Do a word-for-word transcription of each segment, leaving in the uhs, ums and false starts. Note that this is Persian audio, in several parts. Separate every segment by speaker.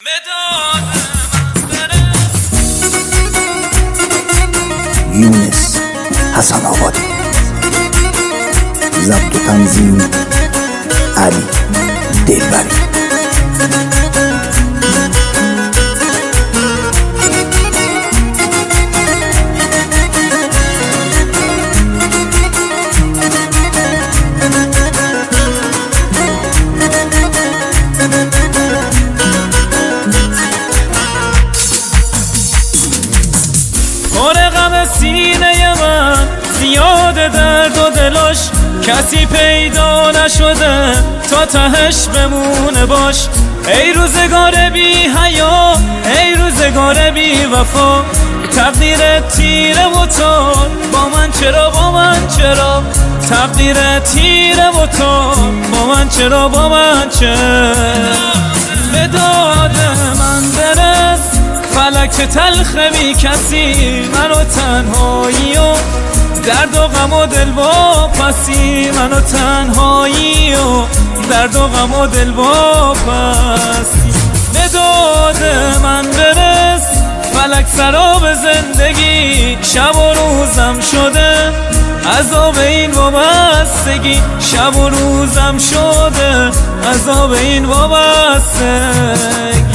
Speaker 1: یونس حسن آبادی، ضبط و تنظیم علی دلبری.
Speaker 2: سینه من زیاد درد و دلاش، کسی پیدا نشده تا تهش بمونه باش. ای روزگار بی حیا، ای روزگار بی وفا، تقدیر تیره و تار با من چرا، با من چرا، تقدیر تیره و تار با من چرا، با من چرا. به داد من برس فلک تلخ بی کسی، منو تنهایی و درد و غم و دل واپسی، منو تنهایی و درد و غم و دل واپسی. به داد من برس فلک سراب زندگی، شب و روزم شده عذاب این وابستگی، شب و روزم شده عذاب این وابستگی.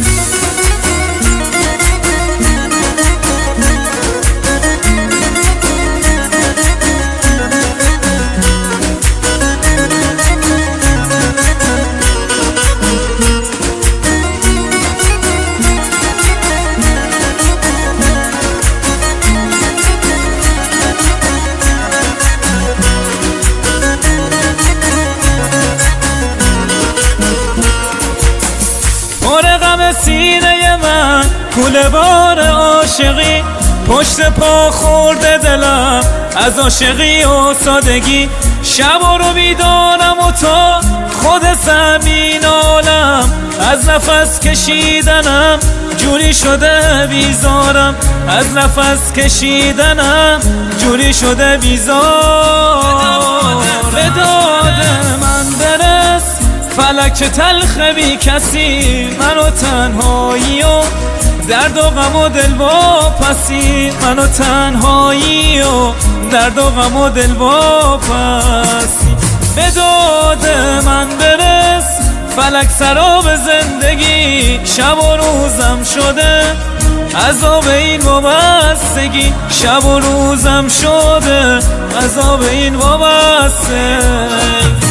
Speaker 2: سینه من کوله بار عاشقی، پشت پا خورده دلم از عاشقی و سادگی. شب رو بیدارم و تا خود زمین عالم، از نفس کشیدنم جوری شده بیزارم، از نفس کشیدنم جوری شده بیزارم. به داد من برس فلک تلخ بی کسی، منو تنهایی و درد و غم و دل واپسی، منو تنهایی و درد و غم و دل واپسی. به داد من برس فلک سراب زندگی، شب و روزم شده عذاب این وابستگی، شب و روزم شده عذاب این وابستگی.